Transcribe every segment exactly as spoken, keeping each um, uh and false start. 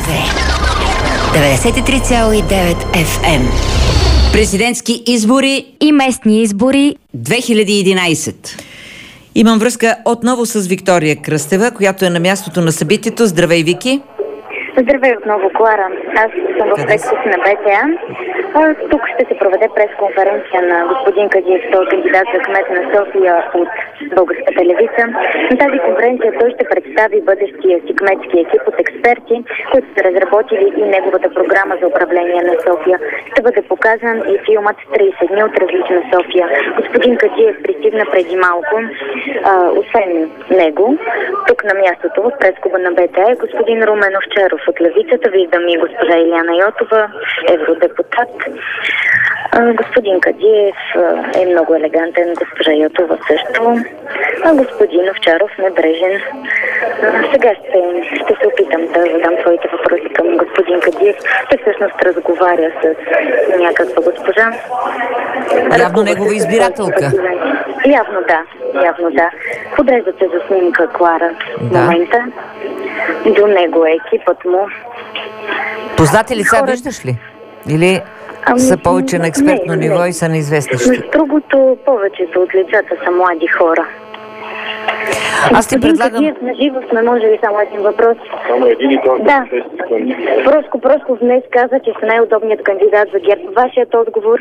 две. деветдесет и три цяло и девет Еф Ем. Президентски избори и местни избори две хиляди и единайсет. Имам връзка отново с Виктория Кръстева, която е на мястото на събитието. Здравей, Вики! Здравей отново, Клара. Аз съм в прескус на Б Т А. Тук ще се проведе пресконференция на господин Кадиев, той е кандидат за кмет на София от Българската левица. На тази конференция той ще представи бъдещия си кметски екип от експерти, които са разработили и неговата програма за управление на София. Ще бъде показан и филмът трийсет дни от различна София. Господин Кадиев пристигна преди малко. А, освен него, тук на мястото в прескуба на Б Т А е господин Румен Овчаров от левицата. Виждам и госпожа Илияна Йотова, евродепутат. Господин Кадиев е много елегантен, госпожа Йотова също, а господин Овчаров небрежен. Сега ще, ще се опитам да задам своите въпроси към господин Кадиев. Той всъщност разговаря с някаква госпожа. Явно негова избирателка. Явно да, явно да. Подреждат се за снимка, Клара, в да. момента. До него е екипът му. Познати лица Хора... виждаш ли? Или ами, са повече на експертно не, ниво не. И са неизвестни? Между другото, повечето от лицата са млади хора. Аз ти предлагам... Кадиев, на живо сме, може ли само един въпрос? Само един и този. Да. Проско Просков днес каза, че са най-удобният кандидат за ГЕРБ. Вашият отговор?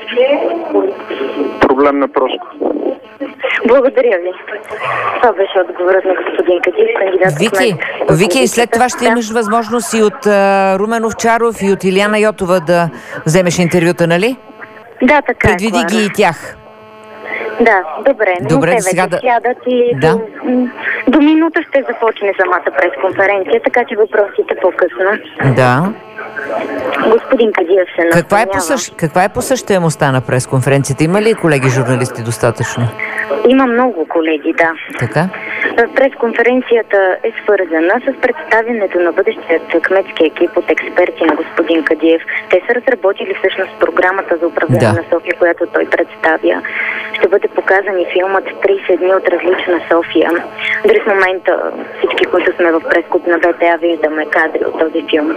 Проблем на Проско. Благодаря ви. Това беше отговорът на господин Кадиев, кандидат за Вики, кмет. Вики, и след това ще да. имаш възможност и от uh, Румен Овчаров и от Илияна Йотова да вземеш интервюта, нали? Да, така Предвиди е, ги и тях. Да, добре. Добре, но те сега вече да... сядат и да. до, до минута ще започне самата пресконференция, така че въпросите по-късно. Да. Господин Кадиев се настанява. Каква е, посъщ... Каква е посъщаемостта на пресконференцията? Има ли колеги журналисти достатъчно? Има много колеги, да. Така? Пресконференцията е свързана с представянето на бъдещият кметски екип от експерти на господин Кадиев. Те са разработили всъщност програмата за управление да. на София, която той представя. Ще бъде показан и филмът трийсет дни от различна София. Дори в момента всички, които сме в прескуп на Б Т А, виждаме кадри от този филм.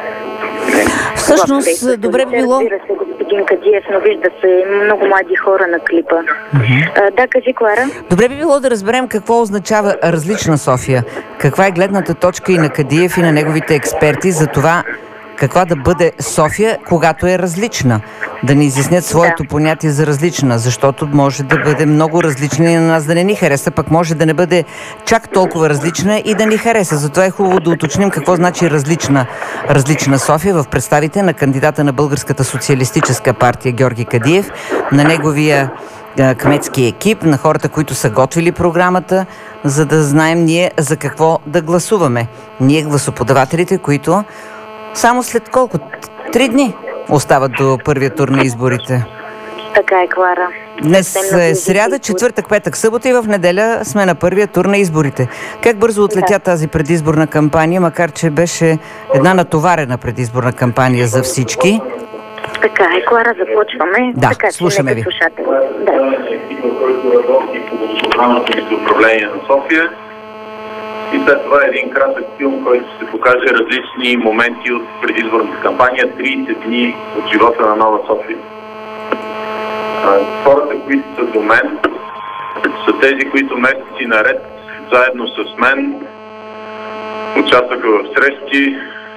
Всъщност, добре би било... Разбира се, господин Кадиев, но вижда се много млади хора на клипа. Mm-hmm. А, да, кажи, Клара. Добре би било да разберем какво означава различна София. Каква е гледната точка и на Кадиев, и на неговите експерти за това каква да бъде София, когато е различна. Да ни изяснят своето да. понятие за различна, защото може да бъде много различна и на нас да не ни хареса, пък може да не бъде чак толкова различна и да ни хареса. Затова е хубаво да уточним какво значи различна, различна София в представите на кандидата на Българската социалистическа партия Георги Кадиев, на неговия кметски екип, на хората, които са готвили програмата, за да знаем ние за какво да гласуваме. Ние гласоподавателите, които само след колко? Три дни остават до първия тур на изборите. Така е, Клара. Днес е сряда, четвъртък, петък, събота и в неделя сме на първия тур на изборите. Как бързо отлетя да. тази предизборна кампания, макар че беше една натоварена предизборна кампания за всички? Така е, Клара, започваме. Да, така, слушаме ви. Да. Програмата за управление на София. И след това е един кратък филм, който ще покаже различни моменти от предизборната кампания, трийсет дни от живота на Нова София. Хората, които са до мен, са тези, които месеци наред, заедно с мен, участваха в срещи,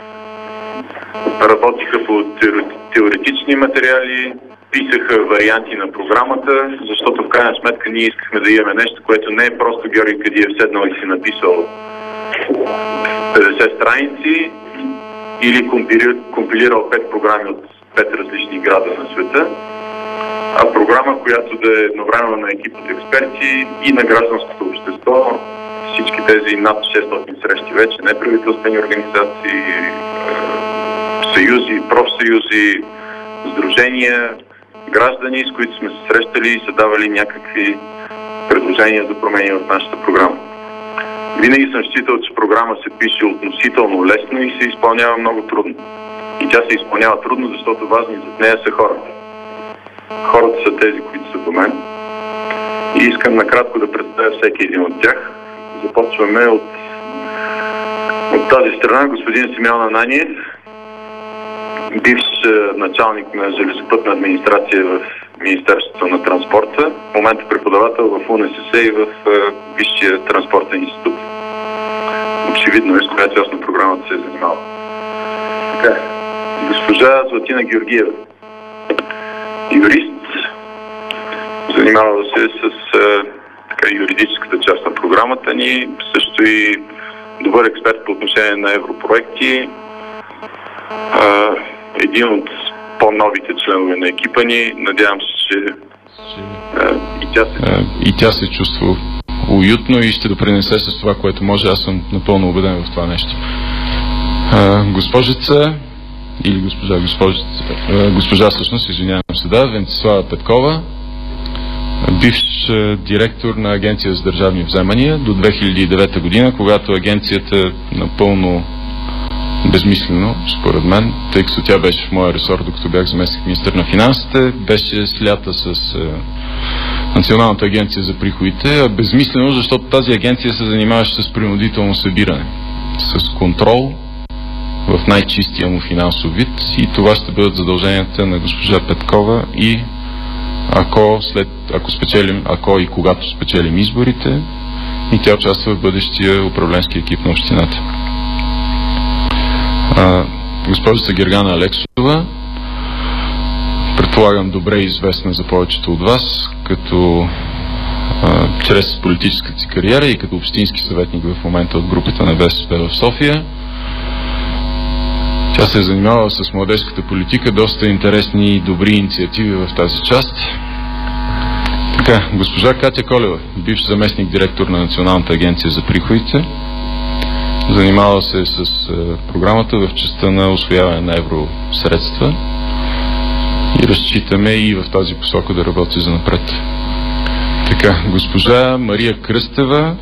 работиха по теоретични материали, писаха варианти на програмата, защото в крайна сметка ние искахме да имаме нещо, което не е просто Георги Кадиев седнал и си написал петдесет страници или компилирал пет програми от пет различни града на света, а програма, която да е едновременно на екип от експерти и на гражданското общество, всички тези над шестстотин срещи вече, неправителствени организации, съюзи, профсъюзи, сдружения, граждани, с които сме се срещали и са давали някакви предложения за промени в нашата програма. Винаги съм считал, че програма се пише относително лесно и се изпълнява много трудно. И тя се изпълнява трудно, защото важни зад нея са хората. Хората са тези, които са до мен. И искам накратко да представя всеки един от тях. Започваме от От тази страна господин Симеон Ананиев, бивш началник на железопътна администрация в Министерството на транспорта, в момента преподавател в УНСС и в Висшия транспортен институт. Очевидно е с коя част на програмата се е занимава. Така. Госпожа Златина Георгиева, юрист, занимава се с така, юридическата част на програмата ни, също и добър експерт по отношение на европроекти. А, един от по-новите членове на екипа ни. Надявам се, че а, и, тя се... А, и тя се чувства уютно и ще допринесе с това, което може. Аз съм напълно убеден в това нещо. А, госпожица или госпожа, госпожица, а, госпожа всъщност, извинявам се, да, Венцислава Петкова, бивш директор на Агенция за държавни вземания до две хиляди и девета година, когато агенцията напълно безмислено, според мен, тъй като тя беше в моя ресор, докато бях заместник министър на финансите, беше слята с е, Националната агенция за приходите, а безмислено, защото тази агенция се занимаваше с принудително събиране, с контрол в най-чистия му финансов вид, и това ще бъдат задълженията на госпожа Петкова и ако, след, ако спечелим, ако и когато спечелим изборите, и тя участва в бъдещия управленски екип на общината. А, госпожица Гергана Алексова, предполагам добре известна за повечето от вас, като а, чрез политическата си кариера и като общински съветник в момента от групата на БСП в София. Тя се е занимавала с младежката политика, доста интересни и добри инициативи в тази част. Така, госпожа Катя Колева, бивш заместник директор на Националната агенция за приходите, занимава се с е, програмата в частта на усвояване на евросредства и разчитаме и в тази посока да работи за напред. Така, госпожа Мария Кръстева,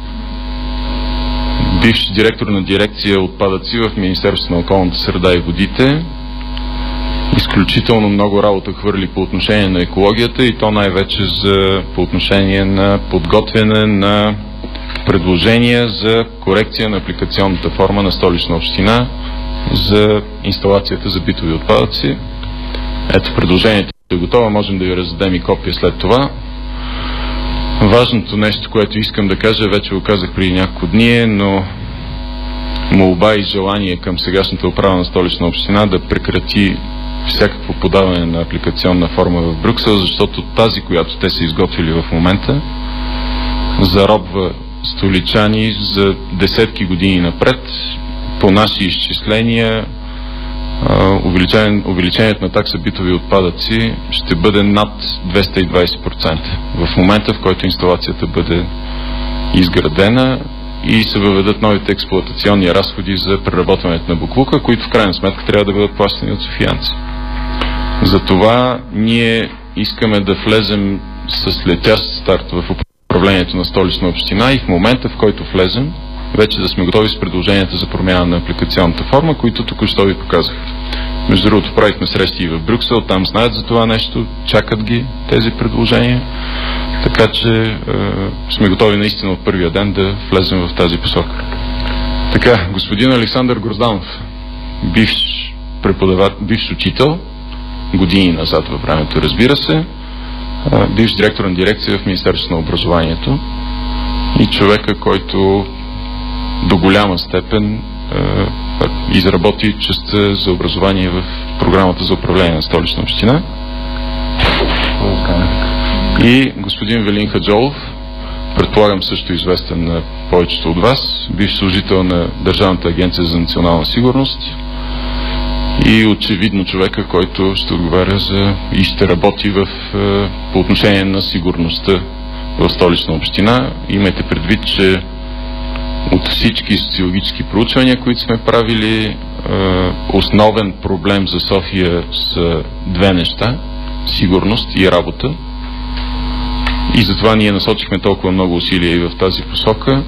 бивш директор на дирекция отпадъци в Министерството на околната среда и водите, изключително много работа хвърли по отношение на екологията, и то най-вече за, по отношение на подготвяне на предложения за корекция на апликационната форма на Столична община за инсталацията за битови отпадъци. Ето, предложението е готово, можем да ви раздадем и копия след това. Важното нещо, което искам да кажа, вече го казах преди няколко дни, но молба и желание към сегашната управа на Столична община да прекрати всякакво подаване на апликационна форма в Брюксел, защото тази, която те са изготвили в момента, заробва столичани за десетки години напред. По наши изчисления, увеличение, увеличението на такса битови отпадъци ще бъде над двеста и двадесет процента в момента, в който инсталацията бъде изградена и се въведат новите експлоатационни разходи за преработването на боклука, които в крайна сметка трябва да бъдат плащани от софиянци. Затова ние искаме да влезем с летящ старт в управлението на Столична община и в момента, в който влезем, вече да сме готови с предложенията за промяна на апликационната форма, които току-що ви показах. Между другото, правихме срещи и в Брюксел, там знаят за това нещо, чакат ги тези предложения, така че е, сме готови наистина от първия ден да влезем в тази посока. Така, господин Александър Грозданов, бивш преподавател, бивш учител, години назад във времето, разбира се, бивш директор на дирекция в Министерството на образованието и човека, който до голяма степен е, изработи частта за образование в програмата за управление на Столична община. И господин Велин Хаджолов, предполагам също известен на повечето от вас, бивш служител на Държавната агенция за национална сигурност и очевидно човека, който ще отговаря за и ще работи в, е, по отношение на сигурността в Столична община. Имайте предвид, че от всички социологически проучвания, които сме правили, е, основен проблем за София са две неща – сигурност и работа. И затова ние насочихме толкова много усилия и в тази посока.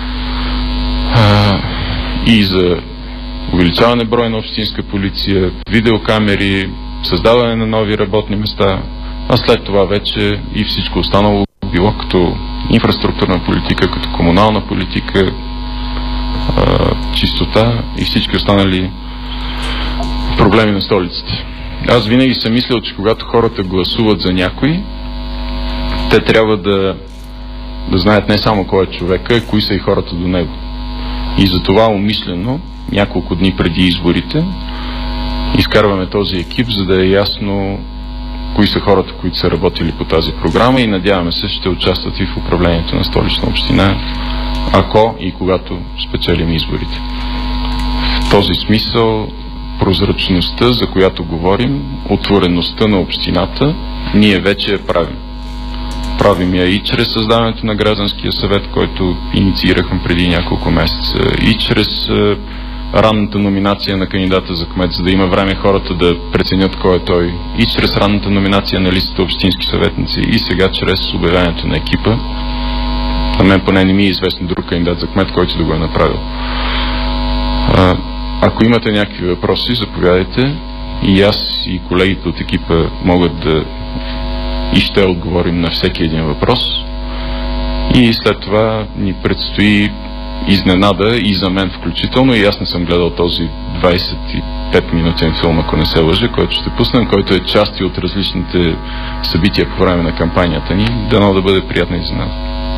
А, и за увеличаване броя на общинска полиция, видеокамери, създаване на нови работни места, а след това вече и всичко останало било като инфраструктурна политика, като комунална политика, а, чистота и всички останали проблеми на столицата. Аз винаги съм мислил, че когато хората гласуват за някой, те трябва да, да знаят не само кой е човека, а кои са и хората до него. И затова умишлено, няколко дни преди изборите, изкарваме този екип, за да е ясно кои са хората, които са работили по тази програма и надяваме се, ще участват и в управлението на Столична община, ако и когато спечелим изборите. В този смисъл прозрачността, за която говорим, отвореността на общината, ние вече я правим. Правим я и чрез създаването на гражданския съвет, който инициирахме преди няколко месеца, и чрез е, ранната номинация на кандидата за кмет, за да има време хората да преценят кой е той, и чрез ранната номинация на листата общински съветници, и сега чрез обявяването на екипа. На мен поне не ми е известен друг кандидат за кмет, който да го е направил. А, ако имате някакви въпроси, заповядайте. И аз и колегите от екипа могат да и ще отговорим на всеки един въпрос. И след това ни предстои изненада и за мен включително. И аз не съм гледал този двайсет и пет минутен филм, ако не се лъжа, който ще пуснем, който е част от различните събития по време на кампанията ни. Дано да бъде приятна изненада.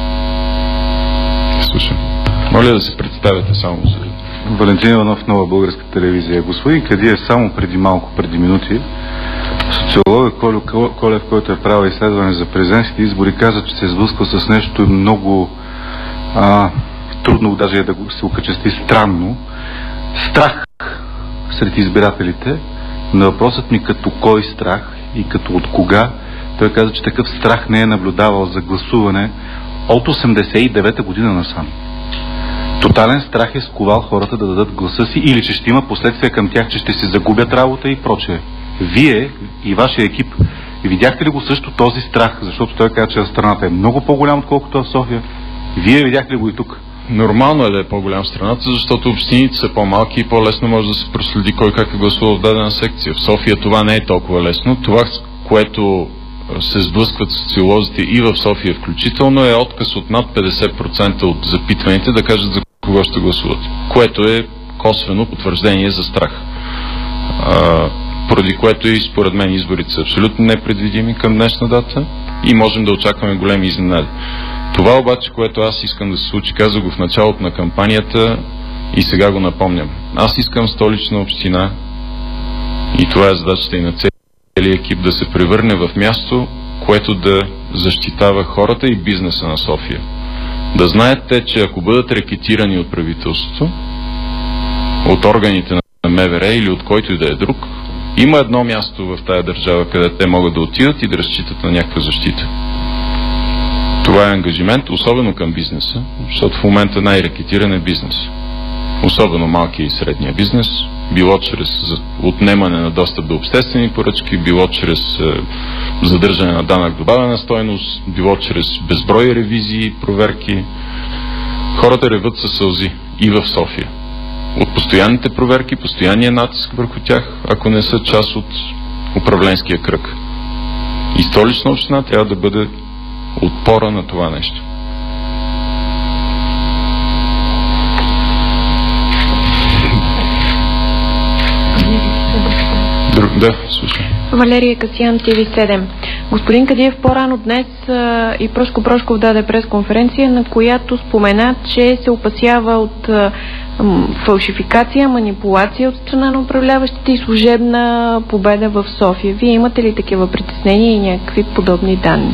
Слушам. Моля да се представяте само за... Валентин Иванов, Нова българска телевизия. Господин Кадиев, само преди малко, преди минути, социологът Колев, който е правил изследване за президентските избори, каза, че се е сблъскал с нещо много а, трудно, даже да го се окачестви странно. Страх сред избирателите. На въпросът ми като кой страх и като от кога, той каза, че такъв страх не е наблюдавал за гласуване от осемдесет и девета година насам. Тотален страх е сковал хората да дадат гласа си или че ще има последствия към тях, че ще се загубят работа и прочее. Вие и вашия екип видяхте ли го също този страх? Защото той каза, че страната е много по-голям, отколкото в София. Вие видяхте ли го и тук? Нормално е да е по-голям в страната, защото общините са по-малки и по-лесно може да се проследи кой как е гласувал в дадена секция. В София това не е толкова лесно. Това, с което се сблъскват социолозите и в София включително, е отказ от над петдесет процента от запитваните да кажат за кого ще гласуват, което е косвено потвърждение за страх. А, поради което и според мен изборите са абсолютно непредвидими към днешна дата и можем да очакваме големи изненади. Това обаче, което аз искам да се случи, казах го в началото на кампанията и сега го напомням. Аз искам Столична община, и това е задачата и на целия екип, да се превърне в място, което да защитава хората и бизнеса на София. Да знаят те, че ако бъдат рекетирани от правителството, от органите на МВР или от който и да е друг, има едно място в тая държава, където те могат да отидат и да разчитат на някаква защита. Това е ангажимент, особено към бизнеса, защото в момента най-рекетиран е бизнес. Особено малкия и средния бизнес, било чрез отнемане на достъп до обществени поръчки, било чрез е, задържане на данък добавена стойност, било чрез безброй ревизии, проверки. Хората реват със сълзи и в София. От постоянните проверки, постоянния натиск върху тях, ако не са част от управленския кръг. И Столична община трябва да бъде отпора на това нещо. Друг, да, слушай. Валерия Касиян, Т В седем. Господин Кадиев по-рано днес а, и Прошко Прошков даде пресконференция, на която спомена, че се опасява от а, м, фалшификация, манипулация от страна на управляващите и служебна победа в София. Вие имате ли такива притеснения и някакви подобни данни?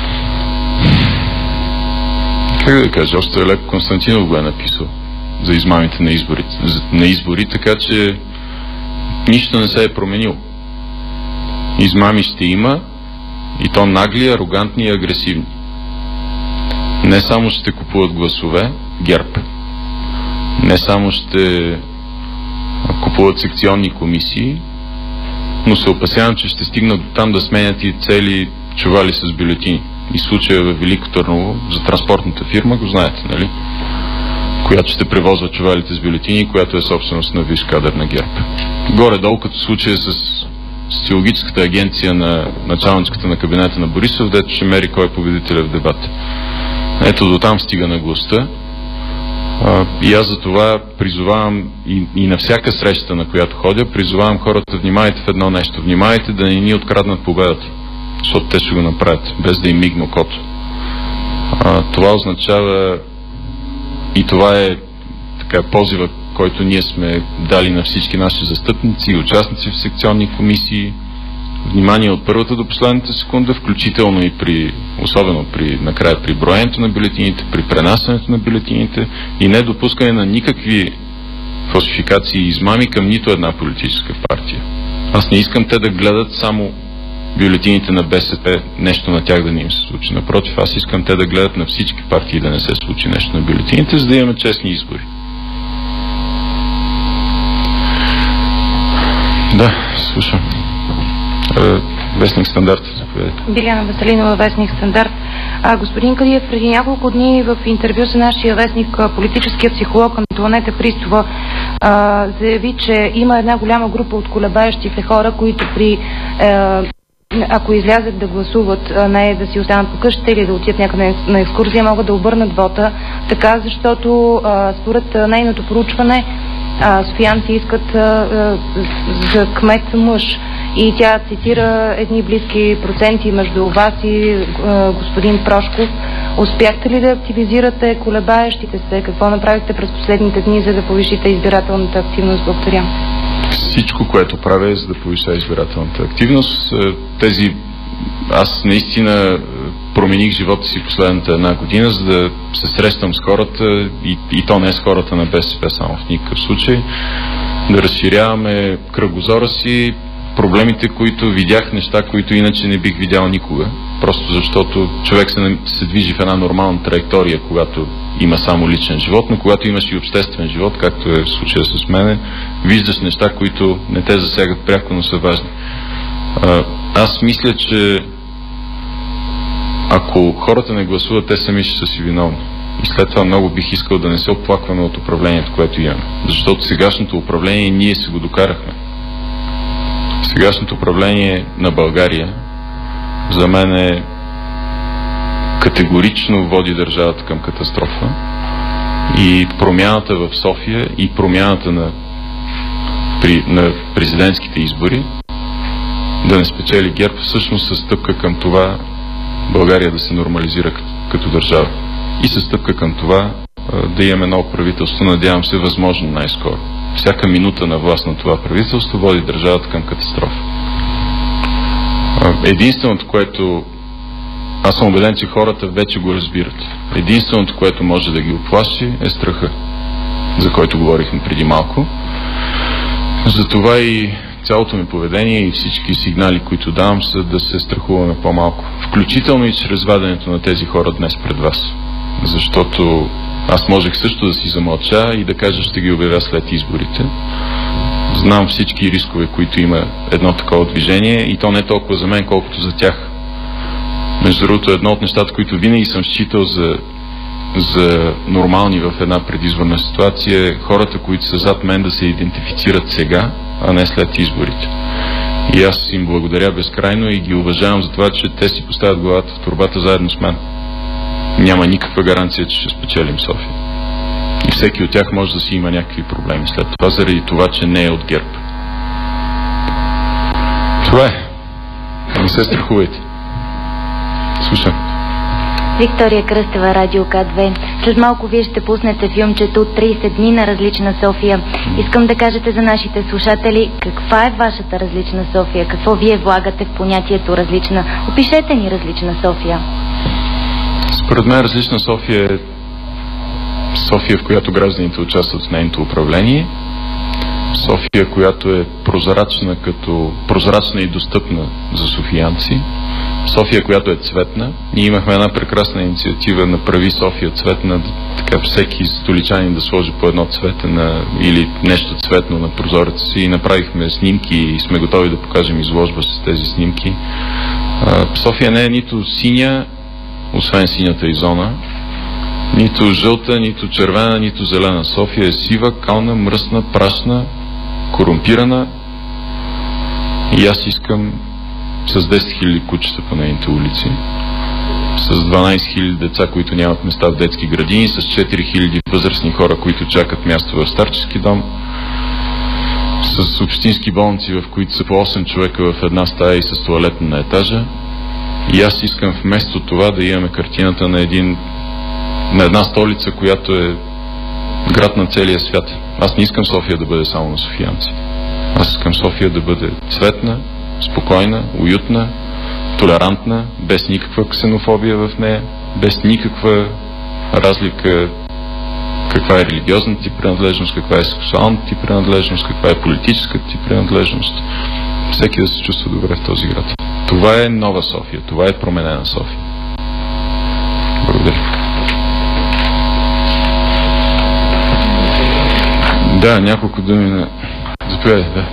Как да кажа, още Лев Константинов го е написал за измамите на избори, на избори, така че нищо не се е променило. Измами ще има, и то нагли, арогантни и агресивни. Не само ще купуват гласове, ГЕРБ, не само ще купуват секционни комисии, но се опасявам, че ще стигнат до там да сменят и цели чували с бюлетини. И случая във Велико Търново за транспортната фирма, го знаете, нали? Която ще превозва чувалите с бюлетини, която е собственост на висш кадър на ГЕРБ. Горе-долу като случая с социологическата агенция на началничката на кабинета на Борисов, дето ще мери кой е победителя в дебата. Ето до там стига наглостта. А, и аз за това призовавам и, и на всяка среща, на която ходя, призовавам хората: внимайте в едно нещо. Внимайте да не ни откраднат победата, защото те ще го направят, без да им мигне окото. А, това означава, и това е така позива, който ние сме дали на всички наши застъпници и участници в секционни комисии: внимание от първата до последната секунда, включително и при, особено при, накрая при броенето на бюлетините, при пренасянето на бюлетините, и не допускане на никакви фалшификации и измами към нито една политическа партия. Аз не искам те да гледат само бюлетините на БСП, нещо на тях да не им се случи. Напротив, аз искам те да гледат на всички партии да не се случи нещо на бюлетините, за да имаме честни избори. Да, слушам. Вестник Стандарт, заповядайте. Биляна Веселинова, Вестник Стандарт. А, господин Кадиев, преди няколко дни в интервю за нашия вестник политическият психолог Антоанета Христова а, заяви, че има една голяма група от колебаещи се хора, които при а, ако излязат да гласуват, а не да си останат по къщата или да отидат някъде на екскурзия, могат да обърнат вота, така, защото а, според нейното проучване а, софиянци искат а, а, за кмет мъж. И тя цитира едни близки проценти между вас и а, господин Прошков. Успяхте ли да активизирате колебаещите се? Какво направихте през последните дни, за да повишите избирателната активност? Благодаря. Всичко, което правя, е за да повиша избирателната активност. Тези... Аз наистина промених живота си последната една година, за да се срещам с хората, и, и то не с хората на БСП само в никакъв случай, да разширяваме кръгозора си, проблемите, които видях, неща, които иначе не бих видял никога. Просто защото човек се, се движи в една нормална траектория, когато има само личен живот, но когато имаш и обществен живот, както е в случая с мене, виждаш неща, които не те засягат пряко, но са важни. А, аз мисля, че ако хората не гласуват, те сами ще са си виновни. И след това много бих искал да не се оплакваме от управлението, което имаме. Защото сегашното управление ние се го докарахме. Сегашното управление на България за мен е категорично води държавата към катастрофа, и промяната в София и промяната на, при, на президентските избори да не спечели ГЕРБ всъщност със стъпка към това България да се нормализира като, като държава, и със стъпка към това да имаме ново правителство, надявам се възможно най-скоро. Всяка минута на власт на това правителство води държавата към катастрофа. Единственото, което аз съм убеден, че хората вече го разбират. Единственото, което може да ги оплаши, е страха, за който говорихме преди малко. Затова и цялото ми поведение и всички сигнали, които давам, са да се страхуваме по-малко. Включително и чрез ваденето на тези хора днес пред вас. Защото аз можех също да си замълча и да кажа: ще ги обявя след изборите. Знам всички рискове, които има едно такова движение, и то не толкова за мен, колкото за тях. Между другото, едно от нещата, които винаги съм считал за, за нормални в една предизборна ситуация, е хората, които са зад мен, да се идентифицират сега, а не след изборите. И аз им благодаря безкрайно и ги уважавам за това, че те си поставят главата в торбата заедно с мен. Няма никаква гаранция, че ще спечелим София. И всеки от тях може да си има някакви проблеми след това, заради това, че не е от ГЕРБ. Това е. Не се страхувайте. Слушам. Виктория Кръстева, Радио К две. След малко вие ще пуснете филмчето от трийсет дни на различна София. Искам да кажете за нашите слушатели каква е вашата различна София, какво вие влагате в понятието различна. Опишете ни различна София. Според мен различна София е София, в която гражданите участват в нейното управление. София, която е прозрачна, като прозрачна и достъпна за софиянци. София, която е цветна. Ние имахме една прекрасна инициатива "Направи София цветна", така всеки столичанин да сложи по едно цвете на, или нещо цветно на прозореца си, и направихме снимки и сме готови да покажем изложба с тези снимки. София не е нито синя, освен синята и зона, нито жълта, нито червена, нито зелена. София е сива, кална, мръсна, прашна, корумпирана, и аз искам с десет хиляди кучета по нейните улици с дванайсет хиляди деца, които нямат места в детски градини, с четири хиляди възрастни хора, които чакат място в старчески дом, с общински болници, в които са по осем човека в една стая и с тоалетна на етажа. И аз искам вместо това да имаме картината на, един, на една столица, която е град на целия свят. Аз не искам София да бъде само на софиянци. Аз искам София да бъде цветна, спокойна, уютна, толерантна, без никаква ксенофобия в нея, без никаква разлика каква е религиозната ти принадлежност, каква е сексуалната ти принадлежност, каква е политическата ти принадлежност. Всеки да се чувства добре в този град. Това е нова София, това е променена София. Благодаря. Да, няколко думи на... Заповядайте, да.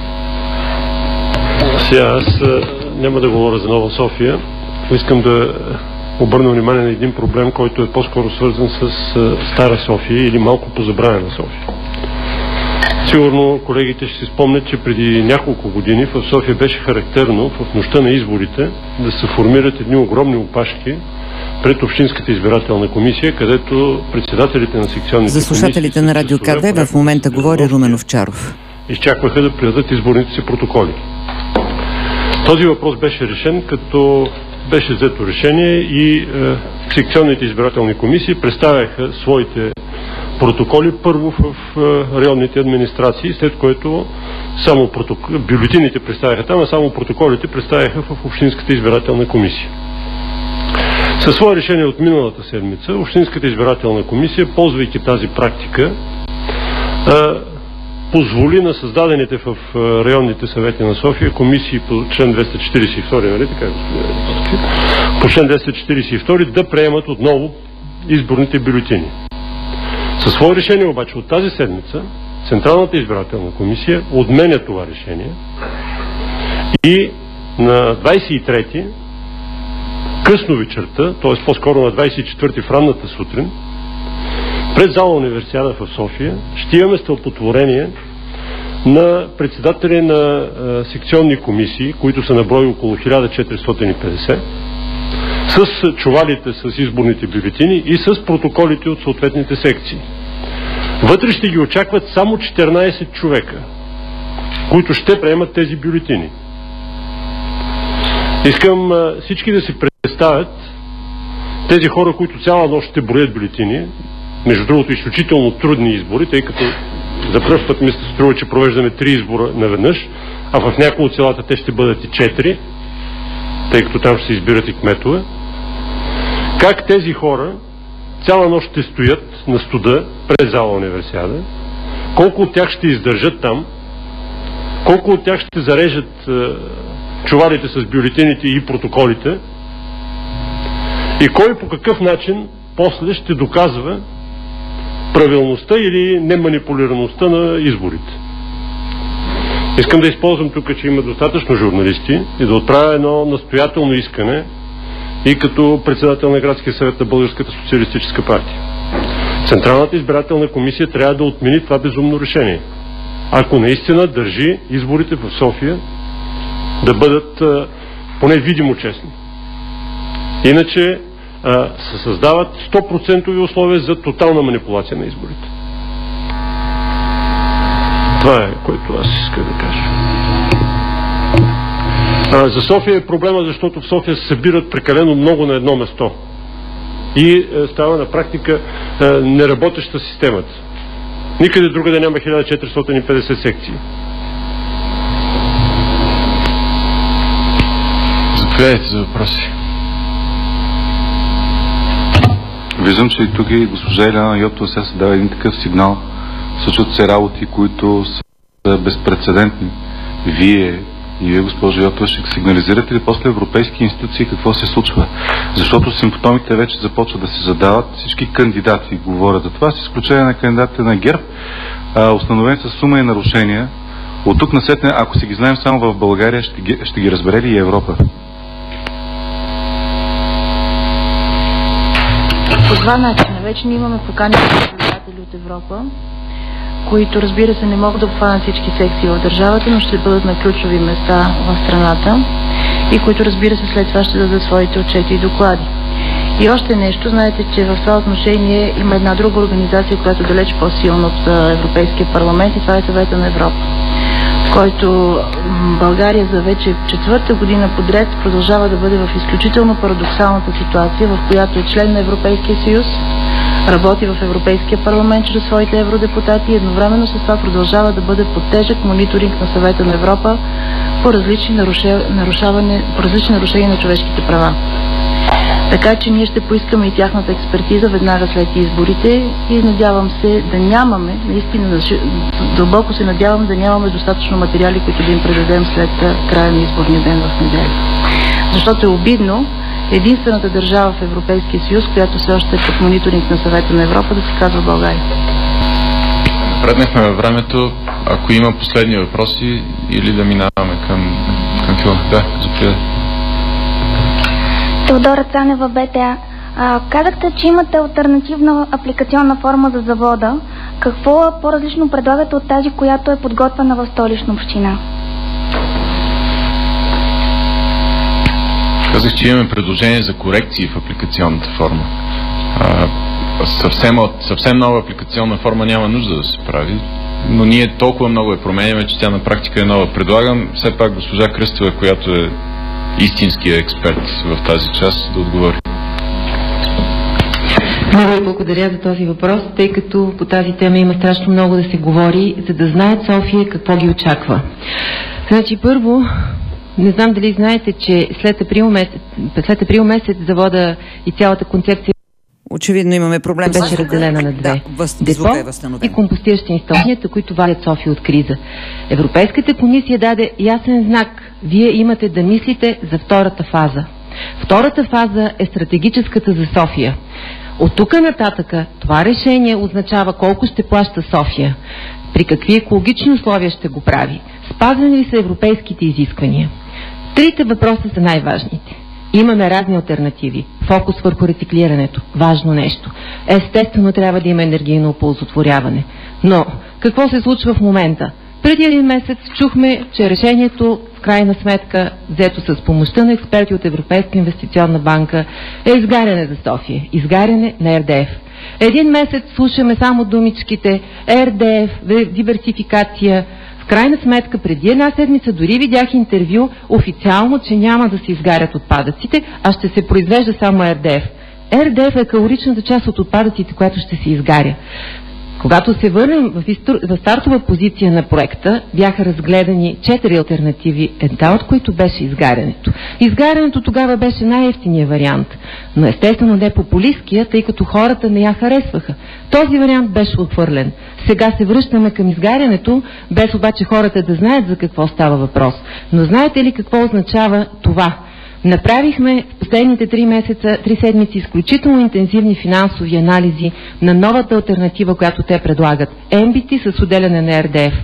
Сега аз няма да говоря за нова София. Искам да обърна внимание на един проблем, който е по-скоро свързан с Стара София или малко позабравена София. Сигурно колегите ще си спомнят, че преди няколко години в София беше характерно в нощта на изборите да се формират едни огромни опашки пред Общинската избирателна комисия, където председателите на секционните комисии... За слушателите на Радио КАДВЕ в момента говори Румен Овчаров. Изчакваха да предадат изборните си протоколи. Този въпрос беше решен, като беше взето решение и е, секционните избирателни комисии представяха своите протоколи първо в е, районните администрации, след което само проток... бюлетините представяха там, а само протоколите представяха в Общинската избирателна комисия. Със свое решение от миналата седмица, Общинската избирателна комисия, ползвайки тази практика, е, позволи на създадените в районните съвети на София комисии по член двеста четирийсет и втори, нали така, господин, по член двеста четирийсет и втори да приемат отново изборните бюлетини. Със свое решение обаче от тази седмица Централната избирателна комисия отменя това решение и на двайсет и трети късно вечерта, т.е. по-скоро на двайсет и четвърти в ранната сутрин, пред зала Универсиада в София ще имаме стълпотворение на председатели на а, секционни комисии, които са на брой около хиляда четиристотин и петдесет, с чувалите с изборните бюлетини и с протоколите от съответните секции. Вътре ще ги очакват само четиринайсет човека, които ще приемат тези бюлетини. Искам а, всички да си представят тези хора, които цяла нощ ще броят бюлетини. Между другото, изключително трудни избори, тъй като за пръв път ми се струва, че провеждаме три избора наведнъж, а в някои от селата те ще бъдат и четири, тъй като там ще се избират и кметове. Как тези хора цяла нощ ще стоят на студа пред зала Универсиада, колко от тях ще издържат там, колко от тях ще зарежат е, чувалите с бюлетините и протоколите и кой по какъв начин после ще доказва правилността или неманипулираността на изборите. Искам да използвам тук, че има достатъчно журналисти и да отправя едно настоятелно искане и като председател на Градския съвет на Българската социалистическа партия. Централната избирателна комисия трябва да отмени това безумно решение. Ако наистина държи изборите в София да бъдат а, поне видимо честни. Иначе а, се създават сто процента условия за тотална манипулация на изборите. Това е, което аз искам да кажа. А, за София е проблема, защото в София се събират прекалено много на едно место. И е, става на практика е, неработеща системата. Никъде другаде няма хиляда четиристотин и петдесет секции. Заповядайте за въпроси. Виждам, че и тук и госпожа Илияна Йотова сега се дава един такъв сигнал. Случват се работи, които са безпрецедентни. Вие и вие, госпожа Йотова, ще сигнализирате ли после европейски институции какво се случва? Защото симптомите вече започват да се задават. Всички кандидати говорят за това, с изключение на кандидатите на ГЕРБ, а, установени с сума и нарушения. От тук насетне, ако си ги знаем само в България, ще ги, ще ги разбере ли и Европа? По два начина. Вече ние имаме покани наблюдатели от Европа, които, разбира се, не могат да обхванат всички секции в държавата, но ще бъдат на ключови места в страната и които, разбира се, след това ще дадат своите отчети и доклади. И още нещо, знаете, че в това отношение има една друга организация, която е далеч по-силна от Европейския парламент, и това е Съвета на Европа, в който България за вече четвърта година подред продължава да бъде в изключително парадоксалната ситуация, в която е член на Европейския съюз, работи в Европейския парламент чрез своите евродепутати и едновременно с това продължава да бъде под тежък мониторинг на Съвета на Европа по различни, нарушаване, по различни нарушения на човешките права. Така че ние ще поискаме и тяхната експертиза веднага след изборите и надявам се да нямаме, наистина дълбоко се надявам да нямаме достатъчно материали, които да им предадем след края на изборния ден в неделя. Защото е обидно единствената държава в Европейския съюз, която все още е под мониторинг на Съвета на Европа, да се казва България. Напреднахме във времето. Ако има последни въпроси или да минаваме към, към филма. Да, заповядай. Теодора Цанева, БТА. А, казахте, че имате алтернативна апликационна форма за завода. Какво по-различно предлагате от тази, която е подготвена в Столична община? Казах, че имаме предложение за корекции в апликационната форма. А, съвсем, съвсем нова апликационна форма няма нужда да се прави, но ние толкова много я променяме, че тя на практика е нова. Предлагам все пак госпожа Кръстева, която е истинския експерт в тази част, да отговори. Много ви благодаря за този въпрос, тъй като по тази тема има страшно много да се говори, за да знаят София какво ги очаква. Значи първо, не знам дали знаете, че след април месец, след април месец завода и цялата концепция очевидно имаме проблем. Беше разделена на две. Да, депо е и компостиращи инсталацията, които валят София от криза. Европейската комисия даде ясен знак. Вие имате да мислите за втората фаза. Втората фаза е стратегическата за София. От тук нататъка това решение означава колко ще плаща София, при какви екологични условия ще го прави, спазвани ли са европейските изисквания. Трите въпроса са най-важните. Имаме разни алтернативи. Фокус върху рециклирането. Важно нещо. Естествено трябва да има енергийно оползотворяване. Но какво се случва в момента? Преди един месец чухме, че решението в крайна сметка, взето с помощта на експерти от Европейска инвестиционна банка, е изгаряне за София. Изгаряне на Р Д Ф. Един месец слушаме само думичките Р Д Ф, диверсификация. В крайна сметка, преди една седмица дори видях интервю официално, че няма да се изгарят отпадъците, а ще се произвежда само Р Д Ф. Р Д Ф е калоричната част от отпадъците, която ще се изгаря. Когато се върнем в, истор... в стартова позиция на проекта, бяха разгледани четири алтернативи, една от които беше изгарянето. Изгарянето тогава беше най-евтиният вариант, но естествено не популисткия, тъй като хората не я харесваха. Този вариант беше отхвърлен. Сега се връщаме към изгарянето, без обаче хората да знаят за какво става въпрос. Но знаете ли какво означава това? Направихме в последните три месеца, три седмици изключително интензивни финансови анализи на новата алтернатива, която те предлагат. М Б Т с отделяне на Р Д Ф.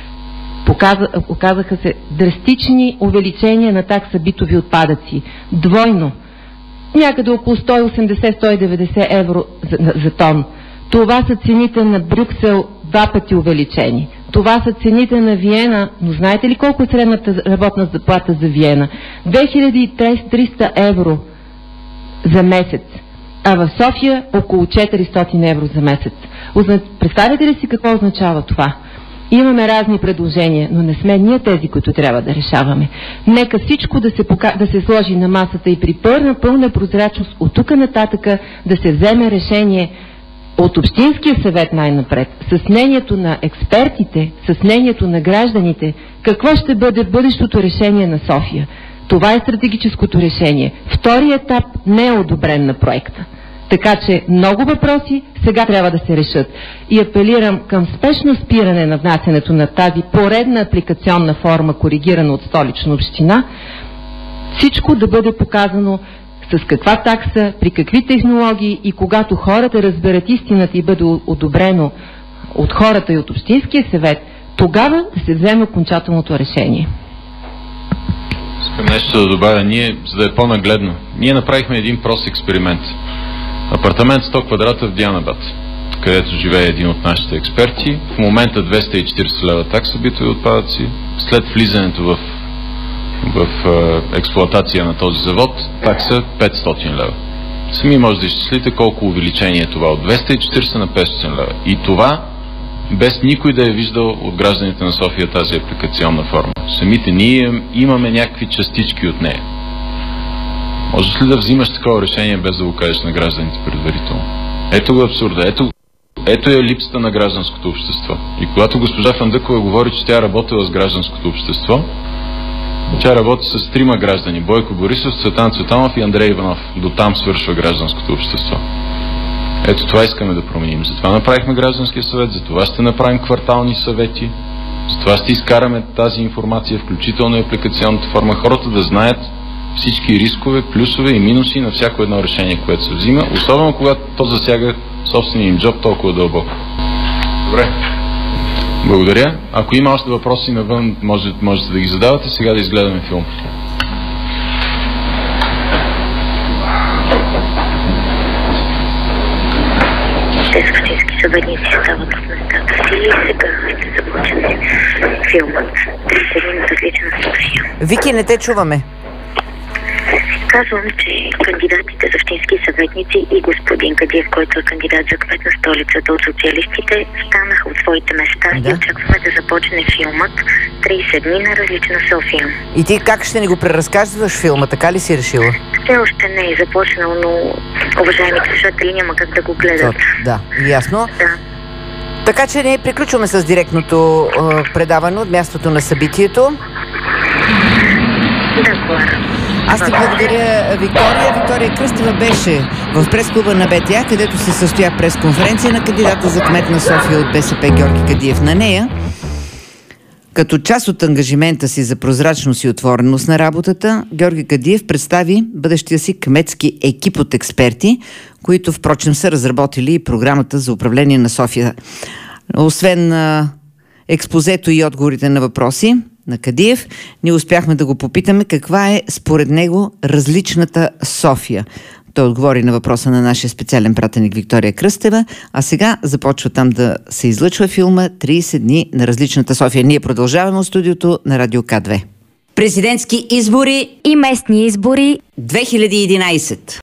Показа, оказаха се драстични увеличения на такса битови отпадъци. Двойно. Някъде около сто и осемдесет до сто и деветдесет евро за, за тон. Това са цените на Брюксел, два пъти увеличени. Това са цените на Виена, но знаете ли колко е средната работна заплата за Виена? две хиляди и триста евро за месец, а в София около четиристотин евро за месец. Представете ли си какво означава това? Имаме разни предложения, но не сме ние тези, които трябва да решаваме. Нека всичко да се, пока... да се сложи на масата и при пълна, пълна прозрачност от тук нататъка да се вземе решение от Общинския съвет най-напред, с мнението на експертите, с мнението на гражданите, какво ще бъде бъдещото решение на София. Това е стратегическото решение. Вторият етап не е одобрен на проекта. Така че много въпроси сега трябва да се решат. И апелирам към спешно спиране на внасянето на тази поредна апликационна форма, коригирана от Столична община, всичко да бъде показано с каква такса, при какви технологии и когато хората разберат истината и бъде одобрено от хората и от Общинския съвет, тогава да се вземе окончателното решение. Искам нещо да добавя. Ние, за да е по-нагледно, ние направихме един прост експеримент. Апартамент сто квадрата в Дианабад, където живее един от нашите експерти. В момента двеста и четиридесет лева такса битови отпадъци. След влизането в в е, експлоатация на този завод, такса петстотин лева. Сами може да изчислите колко увеличение е това от двеста и четиридесет на петстотин лева. И това без никой да е виждал от гражданите на София тази апликационна форма. Самите ние имаме някакви частички от нея. Можеш ли да взимаш такова решение без да го кажеш на гражданите предварително? Ето го абсурда. Ето, ето е липсата на гражданското общество. И когато госпожа Фандъкова говори, че тя работила с гражданското общество, тя работи с трима граждани. Бойко Борисов, Цветан Цветанов и Андрей Иванов. До там свършва гражданското общество. Ето това искаме да променим. Затова направихме гражданския съвет, затова ще направим квартални съвети, затова ще изкараме тази информация, включително и апликационната форма, хората да знаят всички рискове, плюсове и минуси на всяко едно решение, което се взима, особено когато то засяга собствения им джоб толкова дълбоко. Добре. Благодаря. Ако има още въпроси навън, може, можете да ги задавате. Сега да изгледаме филм. Те същински съветници стават в местата си и сега ще започне филмът тридесет дни на различна София. Вики, не те чуваме. Казвам, че кандидатите за общински съветници и господин Кадиев, който е кандидат за кмет на столицата от социалистите, станаха от своите места да. И очакваме да започне филмът тридесет дни на различна София. И ти как ще ни го преразказваш филма, така ли си решила? Все още не е започнал, но уважаемите слушатели няма как да го гледат. Да, ясно. Да. Така че ние приключваме с директното е, предаване от мястото на събитието. Да, Клара. Аз ти благодаря, Виктория. Виктория Кръстева беше в прес-клуба на БТА, където се състоя пресконференция на кандидата за кмет на София от БСП Георги Кадиев. На нея, като част от ангажимента си за прозрачност и отвореност на работата, Георги Кадиев представи бъдещия си кметски екип от експерти, които впрочем са разработили и програмата за управление на София. Освен а, експозето и отговорите на въпроси на Кадиев, ние успяхме да го попитаме каква е според него различната София. Той отговори на въпроса на нашия специален пратеник Виктория Кръстева, а сега започва там да се излъчва филма тридесет дни на различната София. Ние продължаваме от студиото на Радио К две. Президентски избори и местни избори две хиляди и единадесет.